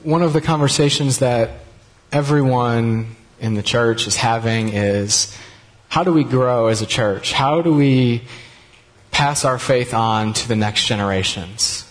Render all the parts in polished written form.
one of the conversations that everyone in the church is having is, how do we grow as a church? How do we pass our faith on to the next generations?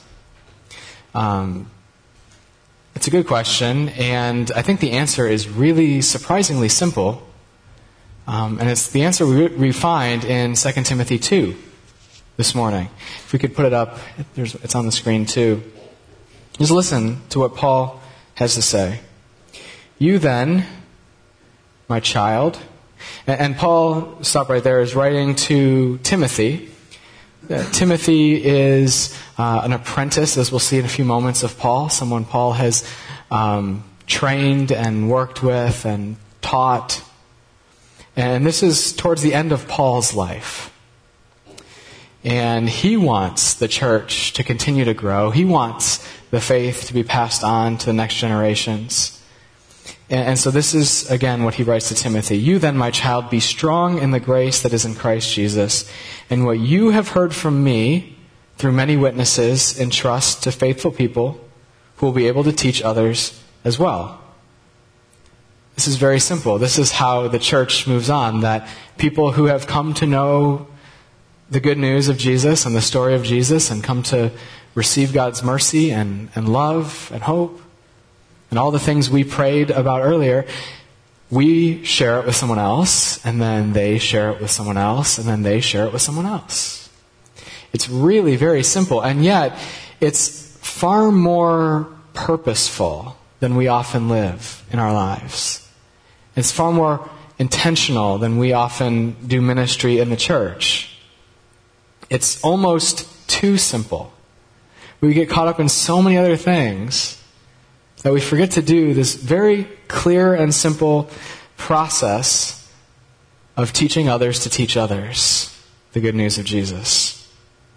It's a good question, and I think the answer is really surprisingly simple. And it's the answer we find in 2 Timothy 2 this morning. If we could put it up, it's on the screen too. Just listen to what Paul has to say. You then, my child, and Paul, stop right there, is writing to Timothy. Timothy is an apprentice, as we'll see in a few moments, of Paul, someone Paul has trained and worked with and taught. And this is towards the end of Paul's life. And he wants the church to continue to grow. He wants the faith to be passed on to the next generations. And so this is, again, what he writes to Timothy. You then, my child, be strong in the grace that is in Christ Jesus. And what you have heard from me through many witnesses, entrust to faithful people who will be able to teach others as well. This is very simple. This is how the church moves on, that people who have come to know the good news of Jesus and the story of Jesus and come to receive God's mercy and love and hope and all the things we prayed about earlier, we share it with someone else, and then they share it with someone else, and then they share it with someone else. It's really very simple, and yet it's far more purposeful than we often live in our lives. It's far more intentional than we often do ministry in the church. It's almost too simple. We get caught up in so many other things that we forget to do this very clear and simple process of teaching others to teach others the good news of Jesus.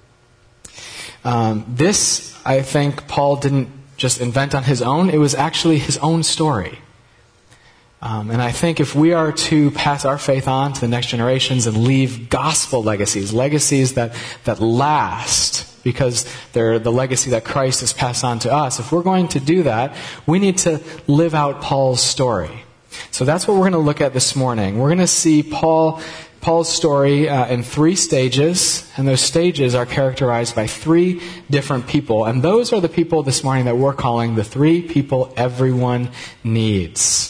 This, I think, Paul didn't just invent on his own. It was actually his own story. And I think if we are to pass our faith on to the next generations and leave gospel legacies that last, because they're the legacy that Christ has passed on to us, if we're going to do that, we need to live out Paul's story. So that's what we're going to look at this morning. We're going to see Paul's story in 3 stages, and those stages are characterized by 3 different people. And those are the people this morning that we're calling the 3 people everyone needs.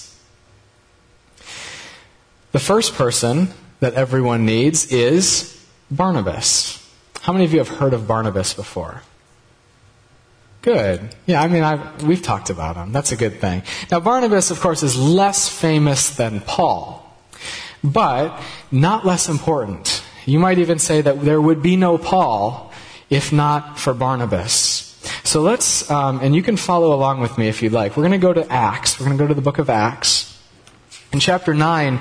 The first person that everyone needs is Barnabas. How many of you have heard of Barnabas before? Good. Yeah, we've talked about him. That's a good thing. Now, Barnabas, of course, is less famous than Paul, but not less important. You might even say that there would be no Paul if not for Barnabas. So let's, and you can follow along with me if you'd like. We're going to go to Acts. We're going to go to the book of Acts. In chapter 9,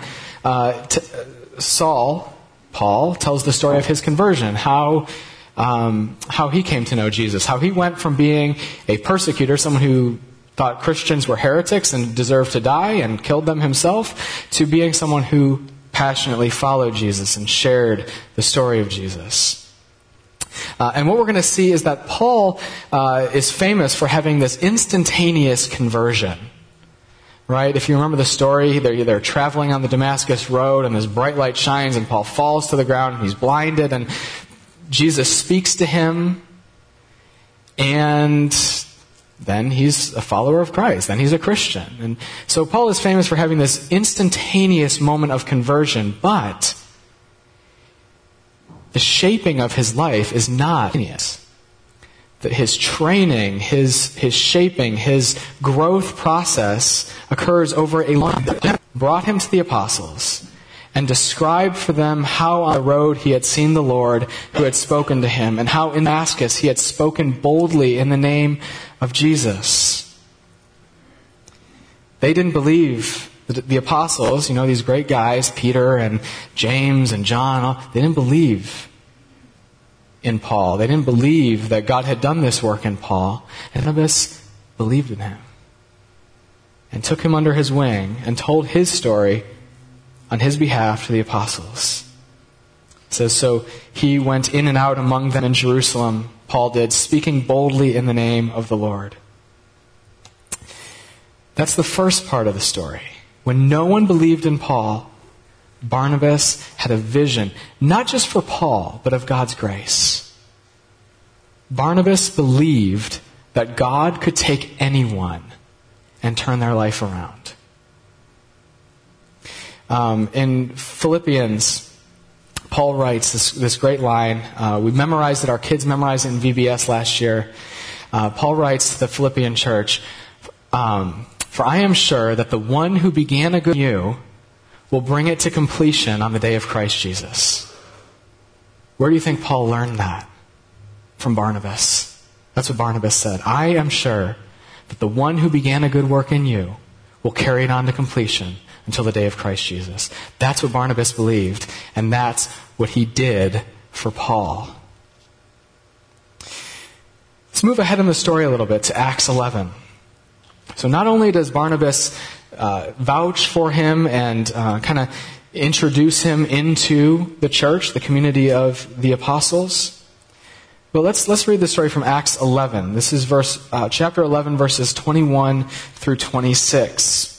Paul tells the story of his conversion, how he came to know Jesus, how he went from being a persecutor, someone who thought Christians were heretics and deserved to die and killed them himself, to being someone who passionately followed Jesus and shared the story of Jesus. And what we're going to see is that Paul is famous for having this instantaneous conversion. Right? If you remember the story, they're traveling on the Damascus road and this bright light shines and Paul falls to the ground and he's blinded and Jesus speaks to him and then he's a follower of Christ. Then he's a Christian. And so Paul is famous for having this instantaneous moment of conversion, but the shaping of his life is not instantaneous. That his training, his shaping, his growth process occurs over a long time. Brought him to the apostles and described for them how on the road he had seen the Lord who had spoken to him, and how in Damascus he had spoken boldly in the name of Jesus. They didn't believe, the apostles, these great guys, Peter and James and John, they didn't believe in Paul. They didn't believe that God had done this work in Paul. And Barnabas believed in him and took him under his wing and told his story on his behalf to the apostles. It says, so he went in and out among them in Jerusalem, Paul did, speaking boldly in the name of the Lord. That's the first part of the story. When no one believed in Paul, Barnabas had a vision, not just for Paul, but of God's grace. Barnabas believed that God could take anyone and turn their life around. In Philippians, Paul writes this great line. We memorized it, our kids memorized it in VBS last year. Paul writes to the Philippian church, "For I am sure that the one who began a good work in you will bring it to completion on the day of Christ Jesus." Where do you think Paul learned that? From Barnabas. That's what Barnabas said. "I am sure that the one who began a good work in you will carry it on to completion until the day of Christ Jesus." That's what Barnabas believed, and that's what he did for Paul. Let's move ahead in the story a little bit to Acts 11. So not only does Barnabas vouch for him and kind of introduce him into the church, the community of the apostles, but let's read the story from Acts 11. This is chapter 11, verses 21 through 26.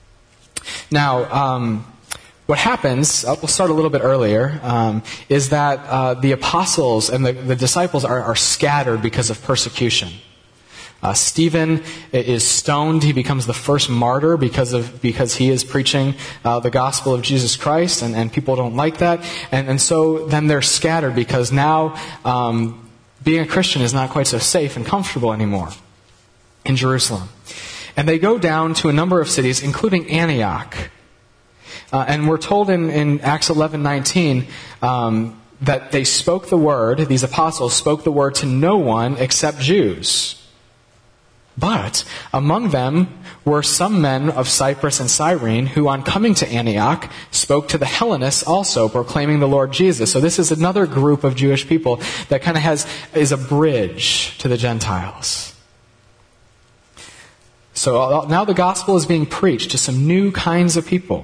Now, what happens, we'll start a little bit earlier, is that the apostles and the disciples are scattered because of persecution. Stephen is stoned. He becomes the first martyr because he is preaching the gospel of Jesus Christ, and people don't like that. And so then they're scattered because now being a Christian is not quite so safe and comfortable anymore in Jerusalem. And they go down to a number of cities, including Antioch. And we're told in Acts 11:19 that they spoke the word, these apostles spoke the word to no one except Jews. But among them were some men of Cyprus and Cyrene who, on coming to Antioch, spoke to the Hellenists also, proclaiming the Lord Jesus. So this is another group of Jewish people that kind of is a bridge to the Gentiles. So now the gospel is being preached to some new kinds of people.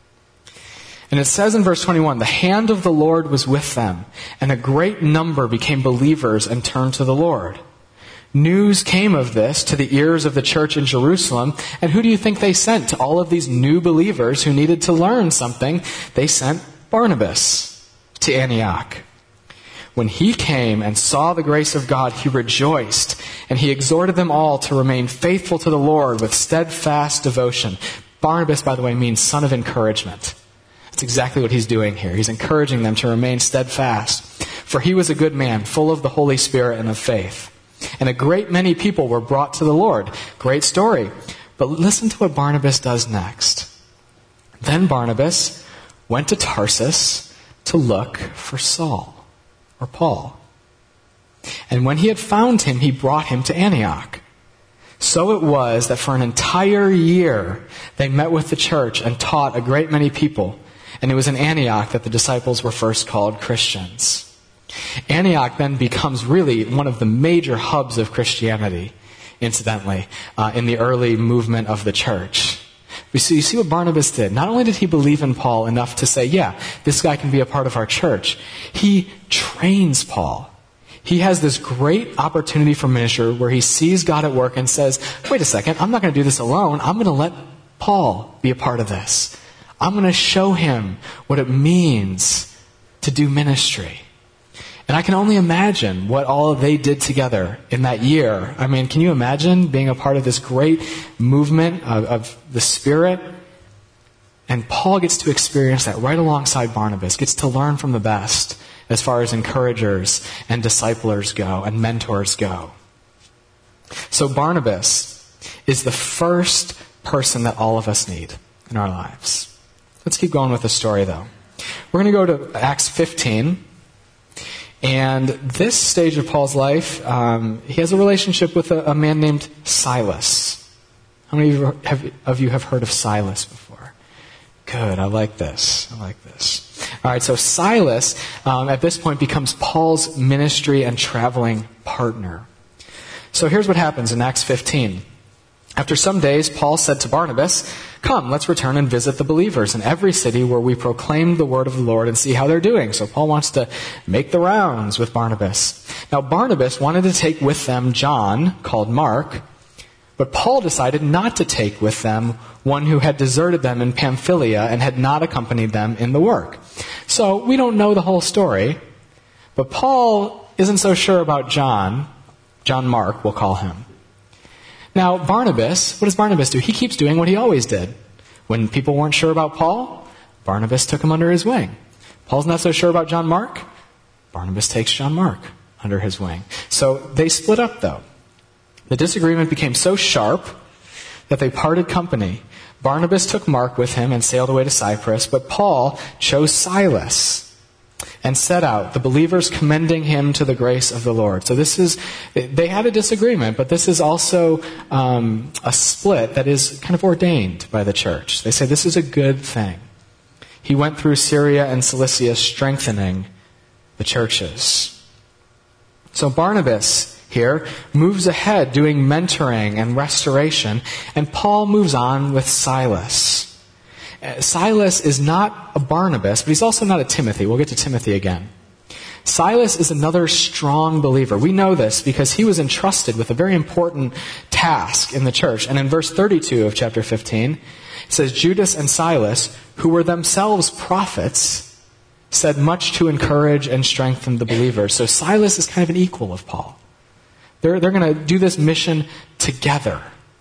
And it says in verse 21, "The hand of the Lord was with them, and a great number became believers and turned to the Lord." News came of this to the ears of the church in Jerusalem, and who do you think they sent to all of these new believers who needed to learn something? They sent Barnabas to Antioch. When he came and saw the grace of God, he rejoiced, and he exhorted them all to remain faithful to the Lord with steadfast devotion. Barnabas, by the way, means son of encouragement. That's exactly what he's doing here. He's encouraging them to remain steadfast. For he was a good man, full of the Holy Spirit and of faith. And a great many people were brought to the Lord. Great story. But listen to what Barnabas does next. Then Barnabas went to Tarsus to look for Saul, or Paul. And when he had found him, he brought him to Antioch. So it was that for an entire year they met with the church and taught a great many people. And it was in Antioch that the disciples were first called Christians. Antioch then becomes really one of the major hubs of Christianity, incidentally, in the early movement of the church. You see what Barnabas did. Not only did he believe in Paul enough to say, yeah, this guy can be a part of our church, he trains Paul. He has this great opportunity for ministry where he sees God at work and says, wait a second, I'm not going to do this alone. I'm going to let Paul be a part of this. I'm going to show him what it means to do ministry. And I can only imagine what all they did together in that year. I mean, can you imagine being a part of this great movement of the Spirit? And Paul gets to experience that right alongside Barnabas, gets to learn from the best as far as encouragers and disciplers go and mentors go. So Barnabas is the first person that all of us need in our lives. Let's keep going with the story, though. We're going to go to Acts 15. And this stage of Paul's life, he has a relationship with a man named Silas. How many of you have heard of Silas before? Good, I like this. All right, so Silas, at this point, becomes Paul's ministry and traveling partner. So here's what happens in Acts 15. After some days, Paul said to Barnabas, "Come, let's return and visit the believers in every city where we proclaim the word of the Lord and see how they're doing." So Paul wants to make the rounds with Barnabas. Now Barnabas wanted to take with them John, called Mark, But Paul decided not to take with them one who had deserted them in Pamphylia and had not accompanied them in the work. So we don't know the whole story, but Paul isn't so sure about John Mark, we'll call him. Now, Barnabas, what does Barnabas do? He keeps doing what he always did. When people weren't sure about Paul, Barnabas took him under his wing. Paul's not so sure about John Mark, Barnabas takes John Mark under his wing. So they split up, though. The disagreement became so sharp that they parted company. Barnabas took Mark with him and sailed away to Cyprus, but Paul chose Silas and set out, the believers commending him to the grace of the Lord. So they had a disagreement, but this is also a split that is kind of ordained by the church. They say this is a good thing. He went through Syria and Cilicia strengthening the churches. So Barnabas here moves ahead doing mentoring and restoration, and Paul moves on with Silas. Silas is not a Barnabas, but he's also not a Timothy. We'll get to Timothy again. Silas is another strong believer. We know this because he was entrusted with a very important task in the church. And in verse 32 of chapter 15, it says, Judas and Silas, who were themselves prophets, said much to encourage and strengthen the believers. So Silas is kind of an equal of Paul. They're going to do this mission together.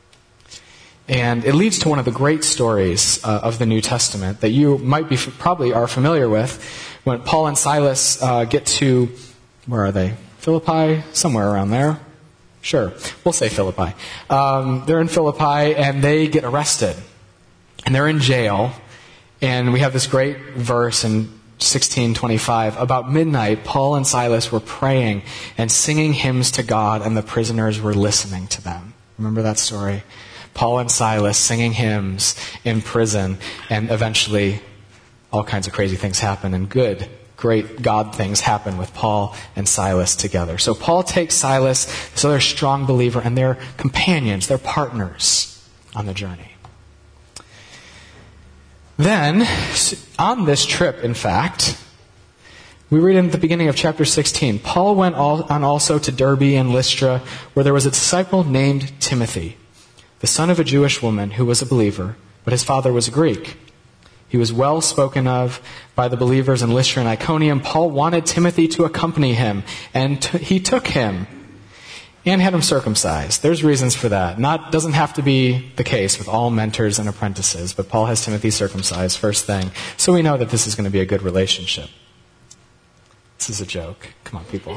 And it leads to one of the great stories of the New Testament that you probably are familiar with. When Paul and Silas get to, where are they? Philippi? Somewhere around there. Sure, we'll say Philippi. They're in Philippi and they get arrested. And they're in jail. And we have this great verse in 16:25. About midnight, Paul and Silas were praying and singing hymns to God, and the prisoners were listening to them. Remember that story? Paul and Silas singing hymns in prison, and eventually all kinds of crazy things happen, and good, great God things happen with Paul and Silas together. So Paul takes Silas, this other strong believer, and they're companions, they're partners on the journey. Then, on this trip, in fact, we read in the beginning of chapter 16, Paul went on also to Derbe and Lystra, where there was a disciple named Timothy, the son of a Jewish woman who was a believer, but his father was a Greek. He was well spoken of by the believers in Lystra and Iconium. Paul wanted Timothy to accompany him, and he took him and had him circumcised. There's reasons for that. Doesn't have to be the case with all mentors and apprentices, but Paul has Timothy circumcised, first thing. So we know that this is going to be a good relationship. This is a joke. Come on, people.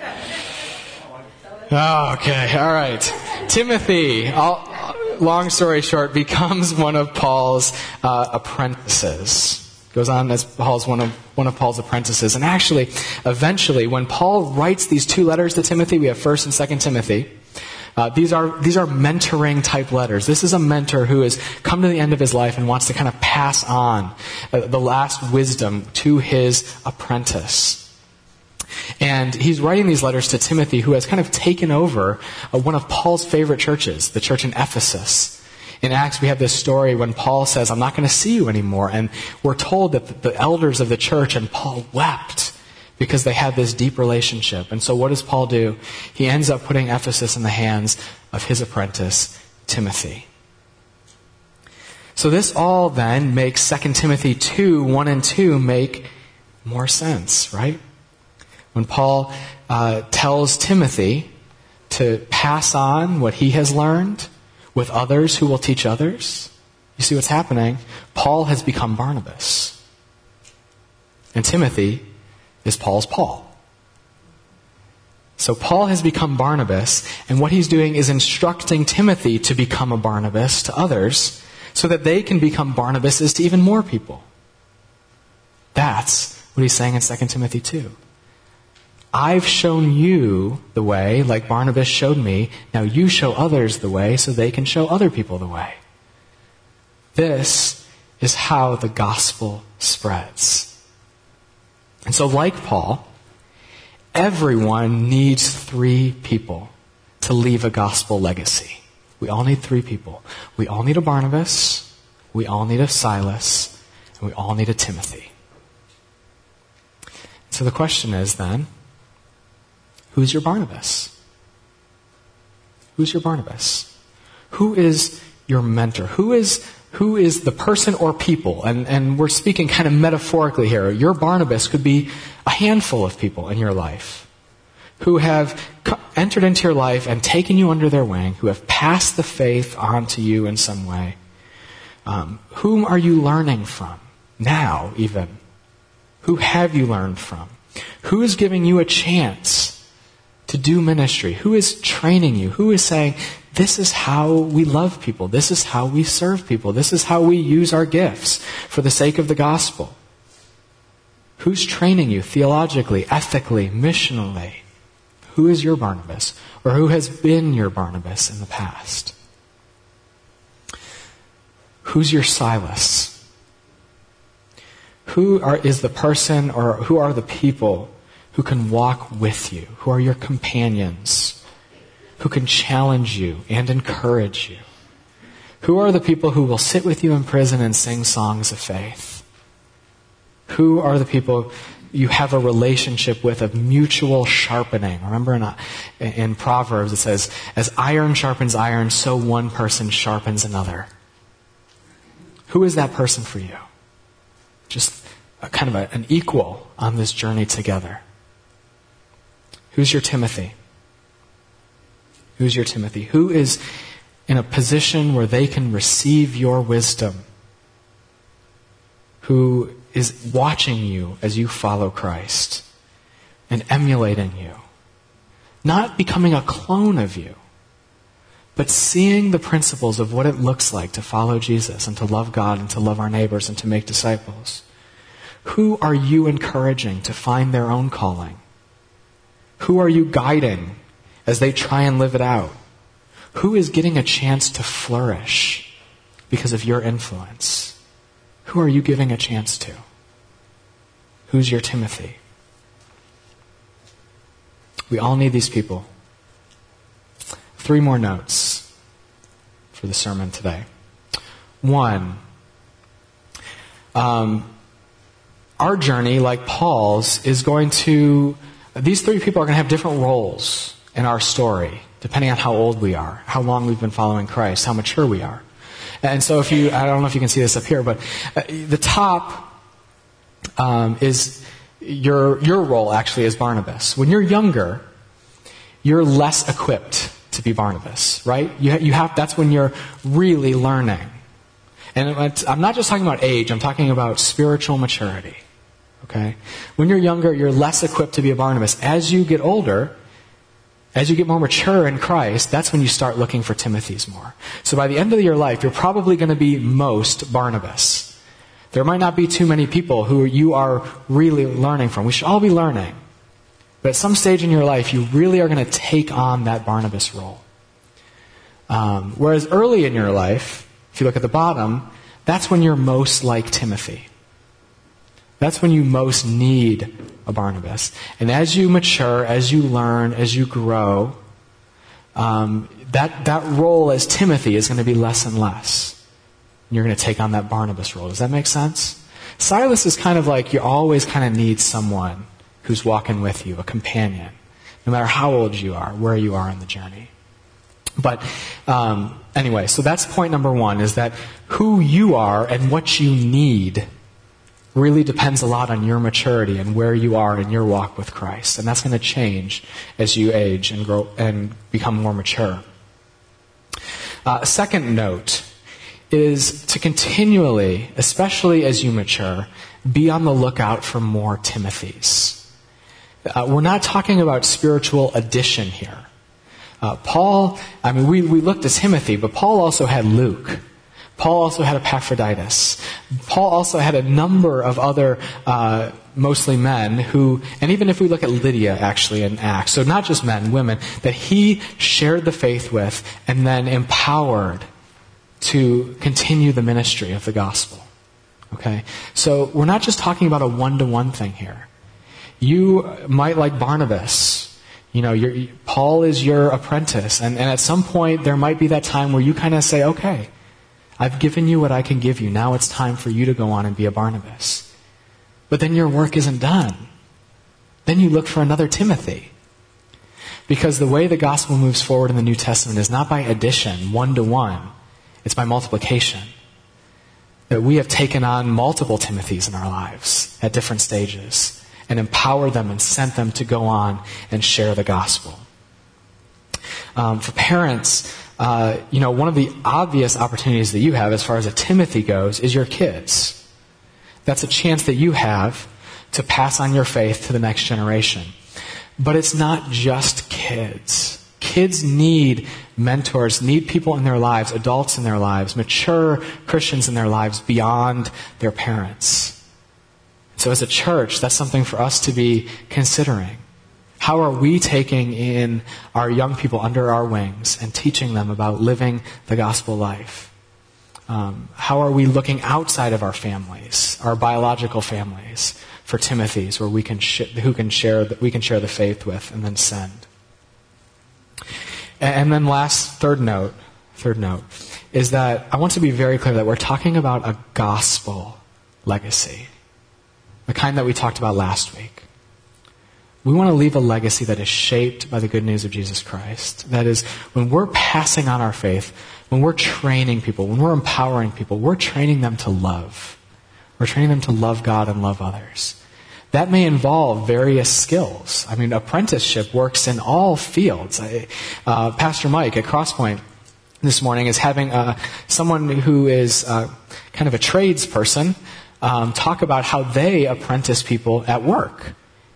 Oh, okay, all right. Timothy, long story short, becomes one of Paul's apprentices. Goes on as one of Paul's apprentices. And actually, eventually, when Paul writes these two letters to Timothy, we have 1st and 2nd Timothy. These are mentoring type letters. This is a mentor who has come to the end of his life and wants to kind of pass on the last wisdom to his apprentice. And he's writing these letters to Timothy, who has kind of taken over one of Paul's favorite churches, the church in Ephesus. In Acts, we have this story when Paul says, I'm not going to see you anymore. And we're told that the elders of the church and Paul wept because they had this deep relationship. And so what does Paul do? He ends up putting Ephesus in the hands of his apprentice, Timothy. So this all then makes 2 Timothy 2, 1 and 2 make more sense, right? When Paul tells Timothy to pass on what he has learned with others who will teach others, you see what's happening? Paul has become Barnabas. And Timothy is Paul's Paul. So Paul has become Barnabas, and what he's doing is instructing Timothy to become a Barnabas to others so that they can become Barnabases to even more people. That's what he's saying in 2 Timothy 2. I've shown you the way, like Barnabas showed me. Now you show others the way so they can show other people the way. This is how the gospel spreads. And so like Paul, everyone needs 3 people to leave a gospel legacy. We all need 3 people. We all need a Barnabas, we all need a Silas, and we all need a Timothy. So the question is then, who's your Barnabas? Who's your Barnabas? Who is your mentor? Who is the person or people? And we're speaking kind of metaphorically here. Your Barnabas could be a handful of people in your life who have entered into your life and taken you under their wing, who have passed the faith on to you in some way. Whom are you learning from now, even? Who have you learned from? Who is giving you a chance to do ministry? Who is training you? Who is saying, this is how we love people. This is how we serve people. This is how we use our gifts for the sake of the gospel. Who's training you theologically, ethically, missionally? Who is your Barnabas? Or who has been your Barnabas in the past? Who's your Silas? Is the person, or who are the people who can walk with you? Who are your companions? Who can challenge you and encourage you? Who are the people who will sit with you in prison and sing songs of faith? Who are the people you have a relationship with of mutual sharpening? Remember in Proverbs it says, as iron sharpens iron, so one person sharpens another. Who is that person for you? Just an equal on this journey together. Who's your Timothy? Who's your Timothy? Who is in a position where they can receive your wisdom? Who is watching you as you follow Christ and emulating you? Not becoming a clone of you, but seeing the principles of what it looks like to follow Jesus and to love God and to love our neighbors and to make disciples. Who are you encouraging to find their own calling? Who are you guiding as they try and live it out? Who is getting a chance to flourish because of your influence? Who are you giving a chance to? Who's your Timothy? We all need these people. 3 more notes for the sermon today. 1, our journey, like Paul's, is going to... These 3 people are going to have different roles in our story, depending on how old we are, how long we've been following Christ, how mature we are. And so I don't know if you can see this up here, but the top is your role actually as Barnabas. When you're younger, you're less equipped to be Barnabas, right? That's when you're really learning. And I'm not just talking about age, I'm talking about spiritual maturity. Okay? When you're younger, you're less equipped to be a Barnabas. As you get older, as you get more mature in Christ, that's when you start looking for Timothys more. So by the end of your life, you're probably going to be most Barnabas. There might not be too many people who you are really learning from. We should all be learning. But at some stage in your life, you really are going to take on that Barnabas role. Whereas early in your life, if you look at the bottom, that's when you're most like Timothy. That's when you most need a Barnabas. And as you mature, as you learn, as you grow, that role as Timothy is going to be less and less. You're going to take on that Barnabas role. Does that make sense? Silas is kind of like you always kind of need someone who's walking with you, a companion, no matter how old you are, where you are in the journey. But anyway, so that's point number 1, is that who you are and what you need really depends a lot on your maturity and where you are in your walk with Christ. And that's going to change as you age and grow and become more mature. Second note is to continually, especially as you mature, be on the lookout for more Timothys. We're not talking about spiritual addition here. Paul, we looked at Timothy, but Paul also had Luke. Paul also had Epaphroditus. Paul also had a number of other, mostly men who, and even if we look at Lydia actually in Acts, so not just men, women, that he shared the faith with and then empowered to continue the ministry of the gospel. Okay? So we're not just talking about a one-to-one thing here. You might like Barnabas. Paul is your apprentice, and at some point there might be that time where you kind of say, okay, I've given you what I can give you. Now it's time for you to go on and be a Barnabas. But then your work isn't done. Then you look for another Timothy. Because the way the gospel moves forward in the New Testament is not by addition, 1-to-1. It's by multiplication. That we have taken on multiple Timothys in our lives at different stages and empowered them and sent them to go on and share the gospel. For parents, one of the obvious opportunities that you have as far as a Timothy goes is your kids. That's a chance that you have to pass on your faith to the next generation. But it's not just kids. Kids need mentors, need people in their lives, adults in their lives, mature Christians in their lives beyond their parents. So as a church, that's something for us to be considering. How are we taking in our young people under our wings and teaching them about living the gospel life? How are we looking outside of our families, our biological families, for Timothys where we can share the faith with and then send? And then third note is that I want to be very clear that we're talking about a gospel legacy, the kind that we talked about last week. We want to leave a legacy that is shaped by the good news of Jesus Christ. That is, when we're passing on our faith, when we're training people, when we're empowering people, we're training them to love. We're training them to love God and love others. That may involve various skills. I mean, apprenticeship works in all fields. Pastor Mike at Crosspoint this morning is having someone who is kind of a tradesperson talk about how they apprentice people at work.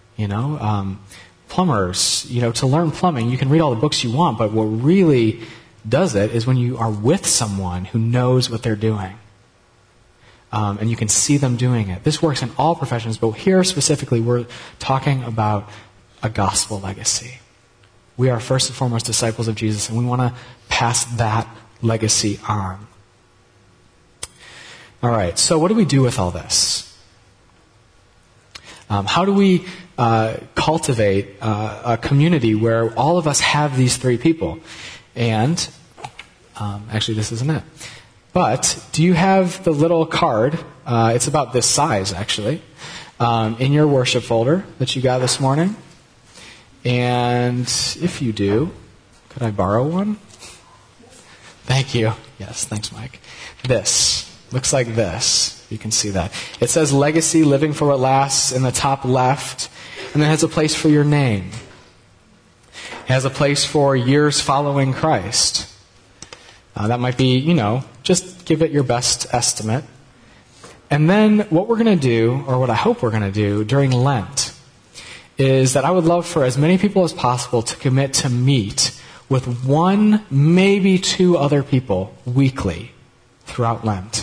Plumbers, to learn plumbing, you can read all the books you want, but what really does it is when you are with someone who knows what they're doing. And you can see them doing it. This works in all professions, but here specifically we're talking about a gospel legacy. We are first and foremost disciples of Jesus, and we want to pass that legacy on. All right, so what do we do with all this? How do we cultivate a community where all of us have these three people? And actually, this isn't it. But do you have the little card? It's about this size, actually, in your worship folder that you got this morning. And if you do, could I borrow one? Thank you. Yes, thanks, Mike. This looks like this. You can see that. It says Legacy, Living for What Lasts in the top left, and then it has a place for your name. It has a place for years following Christ. That might be, just give it your best estimate. And then what we're going to do, or what I hope we're going to do during Lent, is that I would love for as many people as possible to commit to meet with one, maybe two other people weekly throughout Lent.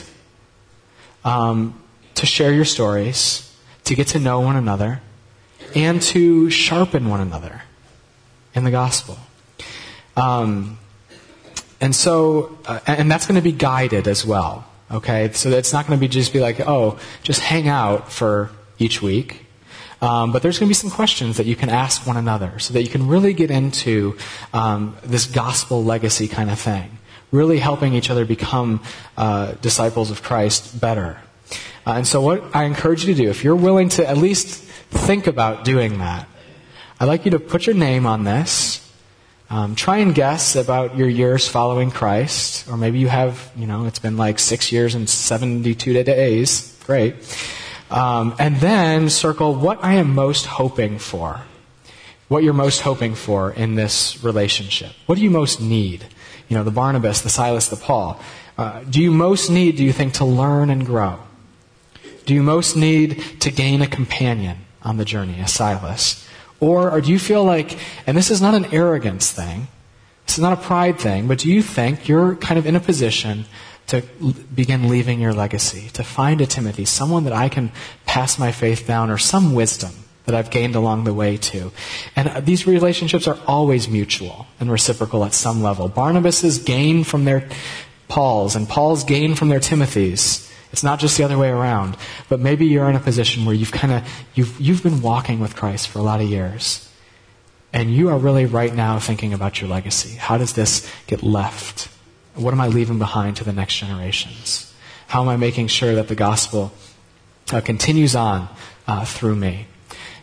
To share your stories, to get to know one another, and to sharpen one another in the gospel. And that's going to be guided as well. Okay, so it's not going to just be like, just hang out for each week. But there's going to be some questions that you can ask one another so that you can really get into this gospel legacy kind of thing. Really helping each other become disciples of Christ better. And so what I encourage you to do, if you're willing to at least think about doing that, I'd like you to put your name on this. Try and guess about your years following Christ. Or maybe you have, it's been like 6 years and 72 days. Great. And then circle what I am most hoping for. What you're most hoping for in this relationship. What do you most need? The Barnabas, the Silas, the Paul. Do you most need, do you think, to learn and grow? Do you most need to gain a companion on the journey, a Silas? Or do you feel like, and this is not an arrogance thing, this is not a pride thing, but do you think you're kind of in a position to begin leaving your legacy, to find a Timothy, someone that I can pass my faith down, or some wisdom that I've gained along the way to? And these relationships are always mutual and reciprocal at some level. Barnabas's gain from their Pauls, and Paul's gain from their Timothys. It's not just the other way around. But maybe you're in a position where you've been walking with Christ for a lot of years. And you are really right now thinking about your legacy. How does this get left? What am I leaving behind to the next generations? How am I making sure that the gospel continues on through me?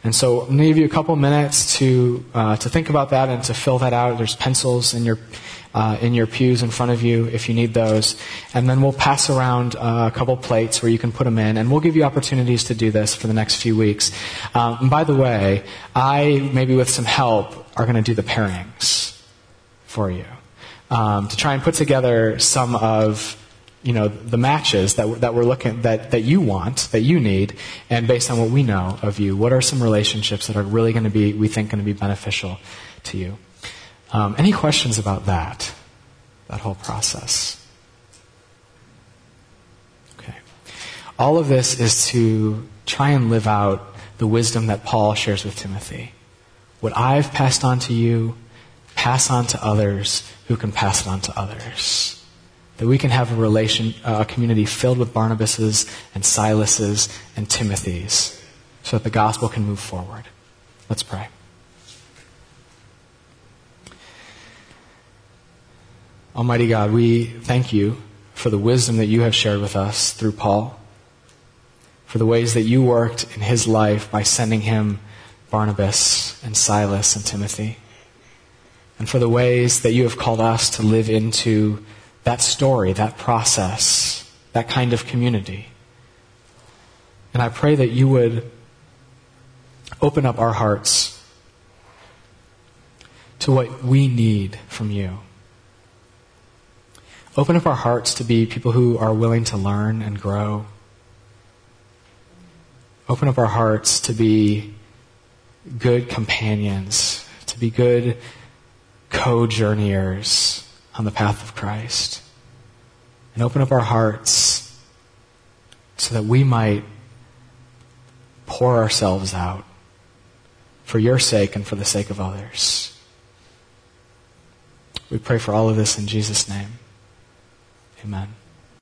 And so I'm going to give you a couple minutes to think about that and to fill that out. There's pencils in your pews in front of you if you need those. And then we'll pass around a couple plates where you can put them in, and we'll give you opportunities to do this for the next few weeks. And by the way, I, maybe with some help, are going to do the pairings for you to try and put together some of the matches that we're looking that you want, that you need, and based on what we know of you, what are some relationships that are really going to be, we think, going to be beneficial to you? Any questions about that whole process? Okay. All of this is to try and live out the wisdom that Paul shares with Timothy. What I've passed on to you, pass on to others who can pass it on to others. That we can have a community filled with Barnabases and Silases and Timothys so that the gospel can move forward. Let's pray. Almighty God, we thank you for the wisdom that you have shared with us through Paul, for the ways that you worked in his life by sending him Barnabas and Silas and Timothy, and for the ways that you have called us to live into that story, that process, that kind of community. And I pray that you would open up our hearts to what we need from you. Open up our hearts to be people who are willing to learn and grow. Open up our hearts to be good companions, to be good co-journeyers on the path of Christ. And open up our hearts so that we might pour ourselves out for your sake and for the sake of others. We pray for all of this in Jesus' name. Amen.